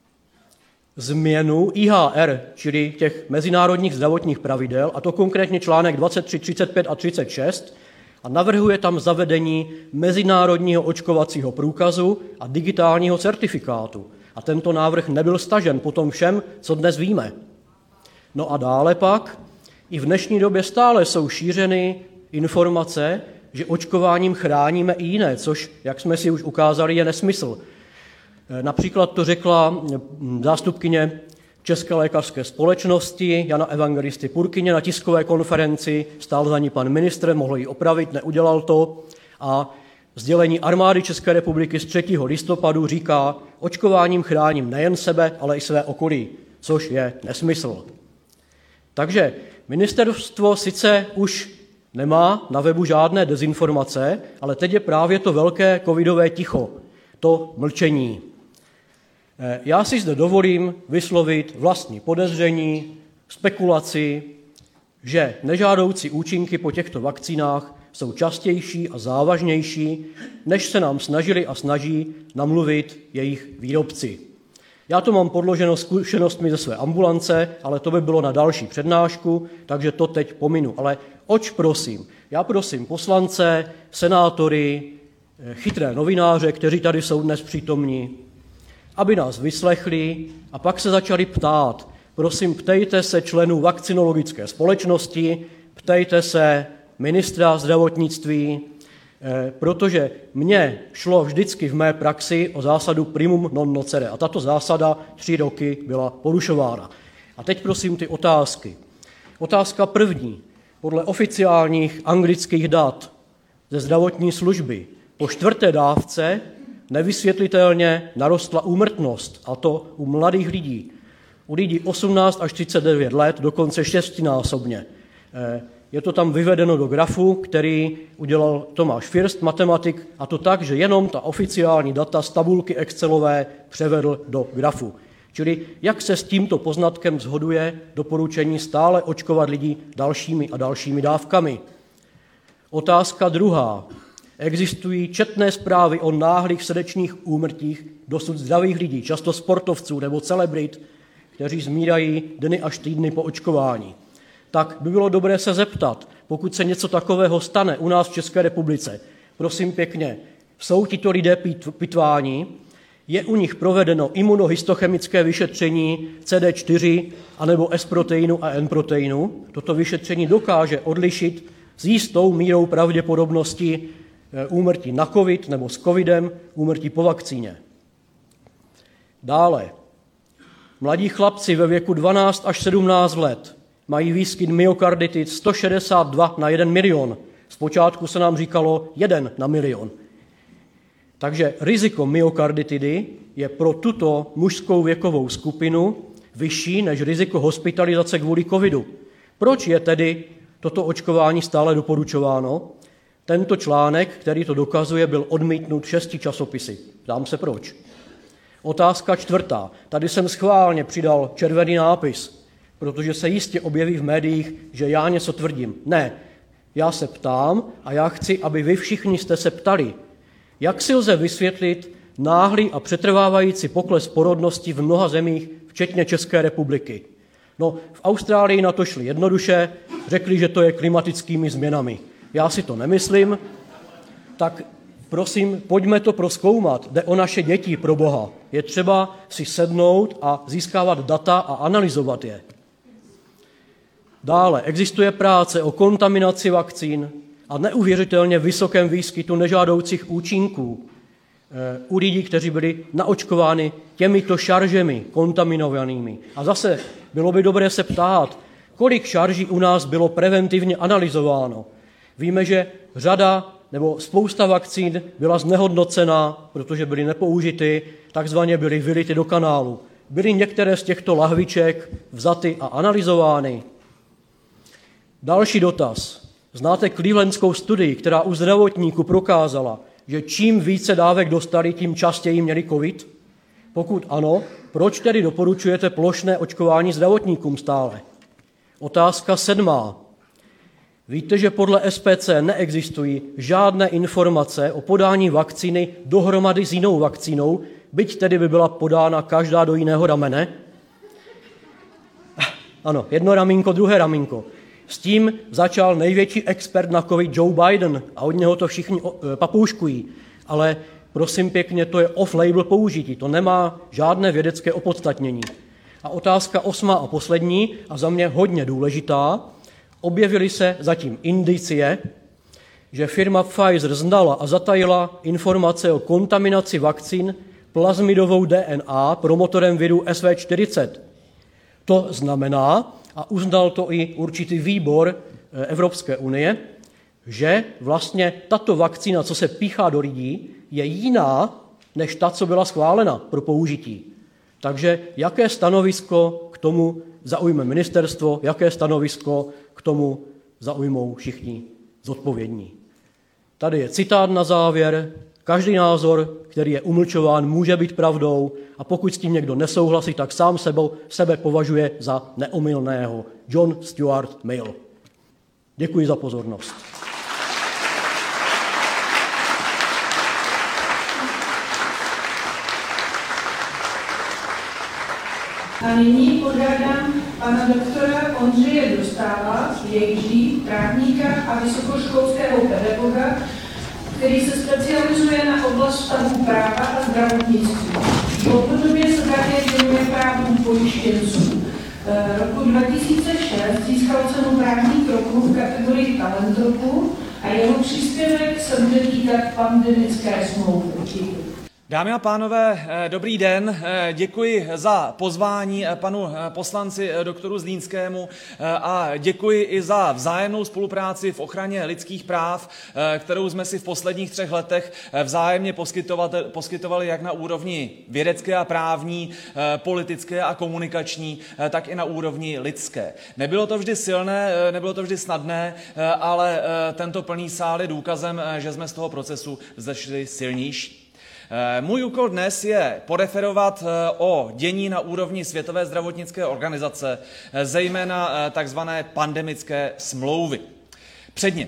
změnu IHR, čili těch mezinárodních zdravotních pravidel, a to konkrétně článek 23, 35 a 36, a navrhuje tam zavedení mezinárodního očkovacího průkazu a digitálního certifikátu. A tento návrh nebyl stažen po tom všem, co dnes víme. No a dále pak i v dnešní době stále jsou šířeny informace, že očkováním chráníme i jiné, což, jak jsme si už ukázali, je nesmysl. Například to řekla zástupkyně České lékařské společnosti Jana Evangelisty Purkyně na tiskové konferenci, stál za ní pan ministr, mohl ji opravit, neudělal to, a sdělení armády České republiky z 3. listopadu říká, očkováním chráním nejen sebe, ale i své okolí, což je nesmysl. Takže ministerstvo sice už nemá na webu žádné dezinformace, ale teď je právě to velké covidové ticho, to mlčení. Já si zde dovolím vyslovit vlastní podezření, spekulaci, že nežádoucí účinky po těchto vakcínách jsou častější a závažnější, než se nám snažili a snaží namluvit jejich výrobci. Já to mám podloženo zkušenostmi ze své ambulance, ale to by bylo na další přednášku, takže to teď pominu. Ale oč prosím? Já prosím poslance, senátory, chytré novináře, kteří tady jsou dnes přítomní, aby nás vyslechli a pak se začali ptát. Prosím, ptejte se členů vakcinologické společnosti, ptejte se ministra zdravotnictví, protože mně šlo vždycky v mé praxi o zásadu primum non nocere a tato zásada 3 roky byla porušována. A teď prosím ty otázky. Otázka první. Podle oficiálních anglických dat ze zdravotní služby po 4. dávce nevysvětlitelně narostla úmrtnost, a to u mladých lidí. U lidí 18 až 39 let dokonce 6násobně. Je to tam vyvedeno do grafu, který udělal Tomáš First, matematik, a to tak, že jenom ta oficiální data z tabulky Excelové převedl do grafu. Čili jak se s tímto poznatkem shoduje doporučení stále očkovat lidi dalšími a dalšími dávkami. Otázka druhá. Existují četné zprávy o náhlých srdečních úmrtích dosud zdravých lidí, často sportovců nebo celebrit, kteří zmírají dny až týdny po očkování. Tak by bylo dobré se zeptat, pokud se něco takového stane u nás v České republice, prosím pěkně, jsou tito lidé pitváni, je u nich provedeno imunohistochemické vyšetření CD4 anebo S-proteinu a N-proteinu. Toto vyšetření dokáže odlišit s jistou mírou pravděpodobnosti úmrtí na covid nebo s covidem, úmrtí po vakcíně. Dále, mladí chlapci ve věku 12 až 17 let mají výskyt myokarditit 162 na 1 milion. Zpočátku se nám říkalo 1 na milion. Takže riziko myokarditidy je pro tuto mužskou věkovou skupinu vyšší než riziko hospitalizace kvůli covidu. Proč je tedy toto očkování stále doporučováno? Tento článek, který to dokazuje, byl odmítnut 6 časopisy. Ptám se proč. Otázka 4. Tady jsem schválně přidal červený nápis, protože se jistě objeví v médiích, že já něco tvrdím. Ne, já se ptám a já chci, aby vy všichni jste se ptali, jak si lze vysvětlit náhlý a přetrvávající pokles porodnosti v mnoha zemích, včetně České republiky. No, v Austrálii na to šli jednoduše, řekli, že to je klimatickými změnami. Já si to nemyslím, tak prosím, pojďme to prozkoumat. Jde o naše děti, pro Boha. Je třeba si sednout a získávat data a analyzovat je. Dále existuje práce o kontaminaci vakcín, a neuvěřitelně vysokém výskytu nežádoucích účinků u lidí, kteří byli naočkováni těmito šaržemi kontaminovanými. A zase bylo by dobré se ptát, kolik šarží u nás bylo preventivně analyzováno. Víme, že řada nebo spousta vakcín byla znehodnocena, protože byly nepoužity, takzvaně byly vylity do kanálu. Byly některé z těchto lahviček vzaty a analyzovány? Další dotaz. Znáte clevelandskou studii, která u zdravotníků prokázala, že čím více dávek dostali, tím častěji měli covid? Pokud ano, proč tedy doporučujete plošné očkování zdravotníkům stále? Otázka 7. Víte, že podle SPC neexistují žádné informace o podání vakcíny dohromady s jinou vakcínou, byť tedy by byla podána každá do jiného ramene? Ano, jedno ramínko, druhé ramínko. S tím začal největší expert na covid Joe Biden a od něho to všichni papouškují. Ale prosím pěkně, to je off-label použití, to nemá žádné vědecké opodstatnění. A otázka 8. a poslední, a za mě hodně důležitá, objevily se zatím indicie, že firma Pfizer znala a zatajila informace o kontaminaci vakcín plazmidovou DNA promotorem viru SV40. To znamená, a uznal to i určitý výbor Evropské unie, že vlastně tato vakcína, co se píchá do lidí, je jiná než ta, co byla schválena pro použití. Takže jaké stanovisko k tomu zaujme ministerstvo, jaké stanovisko k tomu zaujmou všichni zodpovědní. Tady je citát na závěr. Každý názor, který je umlčován, může být pravdou a pokud s tím někdo nesouhlasí, tak sám sebe považuje za neomylného. John Stuart Mill. Děkuji za pozornost. A nyní požádám pana doktora Ondřeje Dostála, PhD, právníka a vysokoškolského pedagoga, který se specializuje na oblast vztahů práva a zdravotnictví. Dlouhodobě se také věnuje právům pojištěnců. Roku 2006 získal cenu právních roků v kategorii Talent roku a jeho příspěvek se bude týkat pandemické smlouvy. Dámy a pánové, dobrý den. Děkuji za pozvání panu poslanci doktoru Zlínskému a děkuji i za vzájemnou spolupráci v ochraně lidských práv, kterou jsme si v posledních 3 letech vzájemně poskytovali jak na úrovni vědecké a právní, politické a komunikační, tak i na úrovni lidské. Nebylo to vždy silné, nebylo to vždy snadné, ale tento plný sál je důkazem, že jsme z toho procesu vzešli silnější. Můj úkol dnes je poreferovat o dění na úrovni Světové zdravotnické organizace, zejména takzvané pandemické smlouvy. Předně.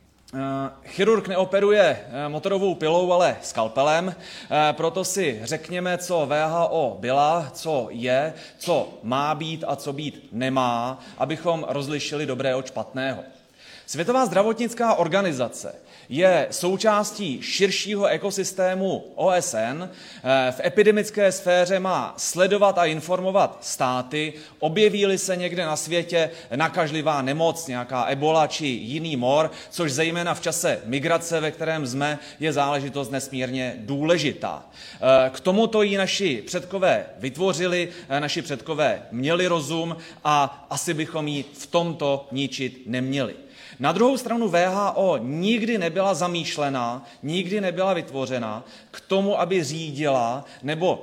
Chirurg neoperuje motorovou pilou, ale skalpelem, proto si řekněme, co WHO byla, co je, co má být a co být nemá, abychom rozlišili dobré od špatného. Světová zdravotnická organizace je součástí širšího ekosystému OSN. V epidemické sféře má sledovat a informovat státy, objeví-li se někde na světě nakažlivá nemoc, nějaká ebola či jiný mor, což zejména v čase migrace, ve kterém jsme, je záležitost nesmírně důležitá. K tomuto ji naši předkové vytvořili, naši předkové měli rozum a asi bychom ji v tomto ničit neměli. Na druhou stranu WHO nikdy nebyla zamýšlena, nikdy nebyla vytvořena k tomu, aby řídila nebo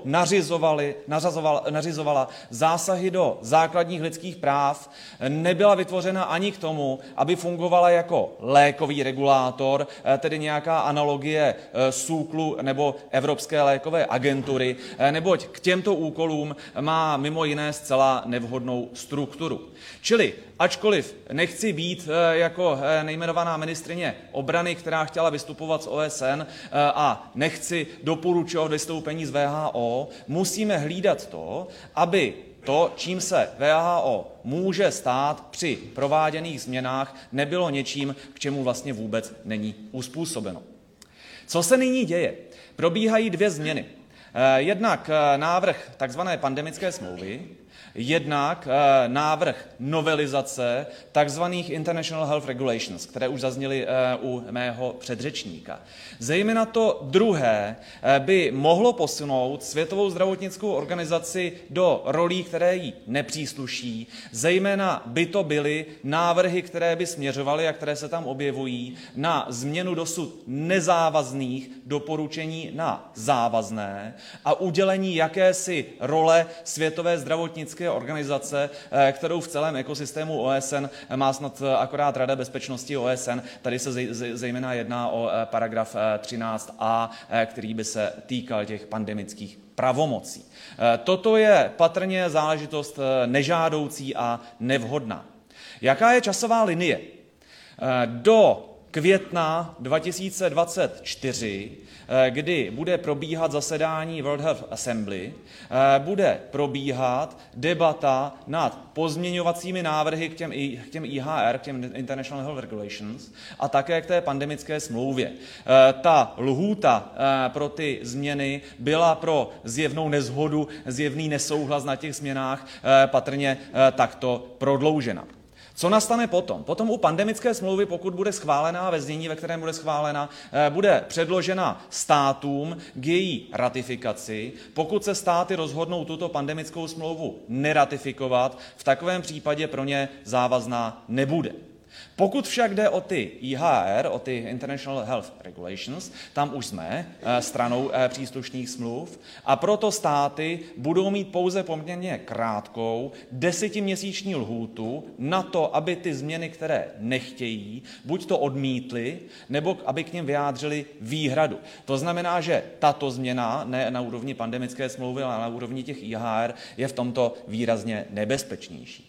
nařizovala zásahy do základních lidských práv. Nebyla vytvořena ani k tomu, aby fungovala jako lékový regulátor, tedy nějaká analogie SÚKLu nebo Evropské lékové agentury, neboť k těmto úkolům má mimo jiné zcela nevhodnou strukturu. Čili ačkoliv nechci být jako nejmenovaná ministryně obrany, která chtěla vystupovat z OSN a nechci doporučovat vystoupení z WHO, musíme hlídat to, aby to, čím se WHO může stát při prováděných změnách, nebylo něčím, k čemu vlastně vůbec není uspůsobeno. Co se nyní děje? Probíhají 2 změny. Jednak návrh tzv. Pandemické smlouvy Jednak návrh novelizace takzvaných International Health Regulations, které už zazněly u mého předřečníka. Zejména to druhé by mohlo posunout Světovou zdravotnickou organizaci do rolí, které jí nepřísluší. Zejména by to byly návrhy, které by směřovaly a které se tam objevují na změnu dosud nezávazných doporučení na závazné a udělení jakési role Světové zdravotnické organizace, kterou v celém ekosystému OSN má snad akorát Rada bezpečnosti OSN. Tady se zejména jedná o paragraf 13a, který by se týkal těch pandemických pravomocí. Toto je patrně záležitost nežádoucí a nevhodná. Jaká je časová linie? Do května 2024, kdy bude probíhat zasedání World Health Assembly, bude probíhat debata nad pozměňovacími návrhy k těm IHR, k těm International Health Regulations, a také k té pandemické smlouvě. Ta lhůta pro ty změny byla pro zjevnou nezhodu, zjevný nesouhlas na těch změnách patrně takto prodloužena. Co nastane potom? Potom u pandemické smlouvy, pokud bude schválená ve znění, ve kterém bude schválena, bude předložena státům k její ratifikaci. Pokud se státy rozhodnou tuto pandemickou smlouvu neratifikovat, v takovém případě pro ně závazná nebude. Pokud však jde o ty IHR, o ty International Health Regulations, tam už jsme stranou příslušných smluv a proto státy budou mít pouze poměrně krátkou 10měsíční lhůtu na to, aby ty změny, které nechtějí, buď to odmítly, nebo aby k nim vyjádřili výhradu. To znamená, že tato změna, ne na úrovni pandemické smlouvy, ale na úrovni těch IHR, je v tomto výrazně nebezpečnější.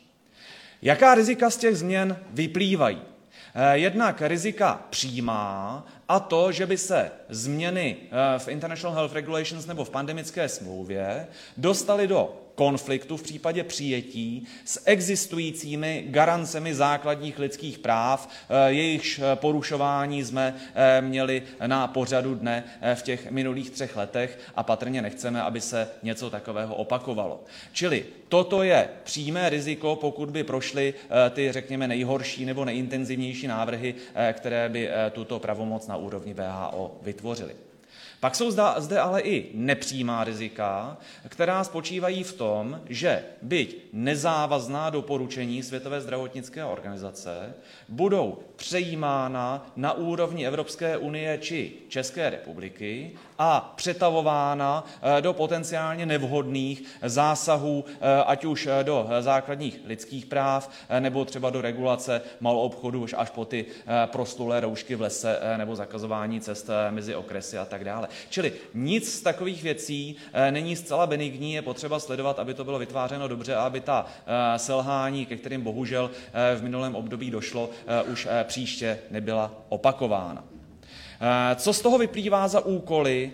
Jaká rizika z těch změn vyplývají? Jednak rizika přímá, a to, že by se změny v International Health Regulations nebo v pandemické smlouvě dostaly do konfliktu v případě přijetí s existujícími garancemi základních lidských práv, jejichž porušování jsme měli na pořadu dne v těch minulých 3 letech a patrně nechceme, aby se něco takového opakovalo. Čili toto je přímé riziko, pokud by prošly ty, řekněme, nejhorší nebo nejintenzivnější návrhy, které by tuto pravomoc na úrovni WHO vytvořily. Pak jsou zde ale i nepřímá rizika, která spočívají v tom, že byť nezávazná doporučení Světové zdravotnické organizace budou přejímána na úrovni Evropské unie či České republiky a přetavována do potenciálně nevhodných zásahů, ať už do základních lidských práv, nebo třeba do regulace maloobchodu až po ty proslulé roušky v lese nebo zakazování cest mezi okresy a tak dále. Čili nic z takových věcí není zcela benigní, je potřeba sledovat, aby to bylo vytvářeno dobře a aby ta selhání, ke kterým bohužel v minulém období došlo, už příště nebyla opakována. Co z toho vyplývá za úkoly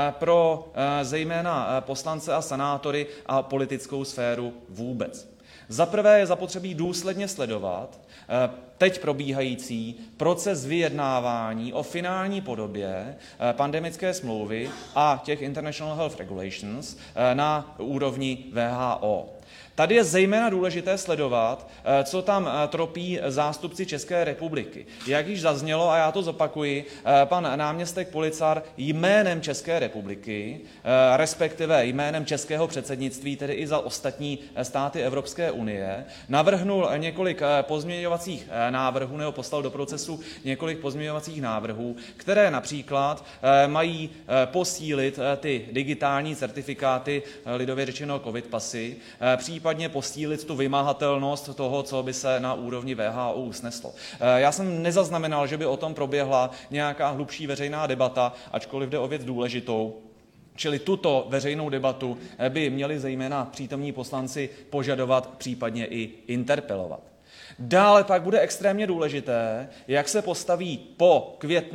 pro zejména poslance a senátory a politickou sféru vůbec? Za prvé je zapotřebí důsledně sledovat teď probíhající proces vyjednávání o finální podobě pandemické smlouvy a těch International Health Regulations na úrovni WHO. Tady je zejména důležité sledovat, co tam tropí zástupci České republiky. Jak již zaznělo, a já to zopakuji, pan náměstek Policar jménem České republiky, respektive jménem českého předsednictví, tedy i za ostatní státy Evropské unie, navrhnul několik pozměňovacích návrhů, nebo poslal do procesu několik pozměňovacích návrhů, které například mají posílit ty digitální certifikáty, lidově řečeno covid pasy, případně posílit tu vymahatelnost toho, co by se na úrovni WHO usneslo. Já jsem nezaznamenal, že by o tom proběhla nějaká hlubší veřejná debata, ačkoliv jde o věc důležitou. Čili tuto veřejnou debatu by měli zejména přítomní poslanci požadovat, případně i interpelovat. Dále pak bude extrémně důležité, jak se postaví po květnu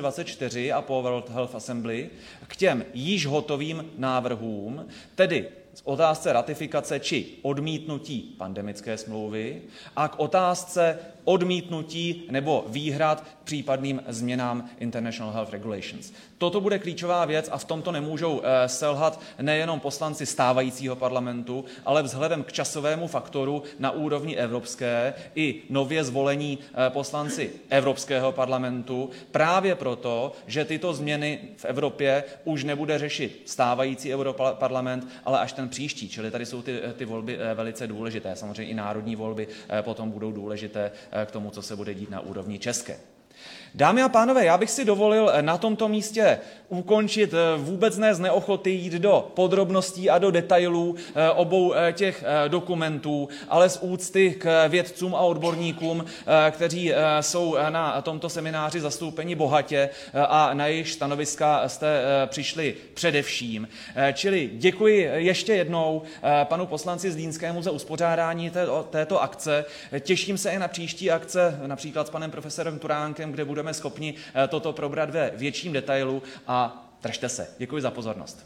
2024 a po World Health Assembly k těm již hotovým návrhům, tedy k otázce ratifikace či odmítnutí pandemické smlouvy a k otázce odmítnutí nebo výhrad k případným změnám International Health Regulations. Toto bude klíčová věc a v tomto nemůžou selhat nejenom poslanci stávajícího parlamentu, ale vzhledem k časovému faktoru na úrovni evropské i nově zvolení poslanci Evropského parlamentu právě proto, že tyto změny v Evropě už nebude řešit stávající Europarlament, ale až ten příští. Čili tady jsou ty volby velice důležité. Samozřejmě i národní volby potom budou důležité k tomu, co se bude dít na úrovni české. Dámy a pánové, já bych si dovolil na tomto místě ukončit vůbec ne z neochoty jít do podrobností a do detailů obou těch dokumentů, ale z úcty k vědcům a odborníkům, kteří jsou na tomto semináři zastoupeni bohatě a na jejich stanoviska jste přišli především. Čili děkuji ještě jednou panu poslanci Zlínskému za uspořádání této akce. Těším se i na příští akce, například s panem profesorem Turánkem, kde budeme schopni toto probrat ve větším detailu a držte se. Děkuji za pozornost.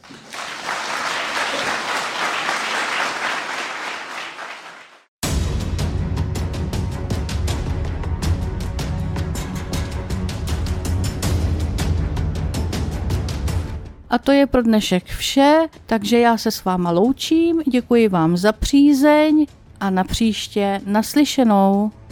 A to je pro dnešek vše, takže já se s váma loučím, děkuji vám za přízeň a na příště naslyšenou.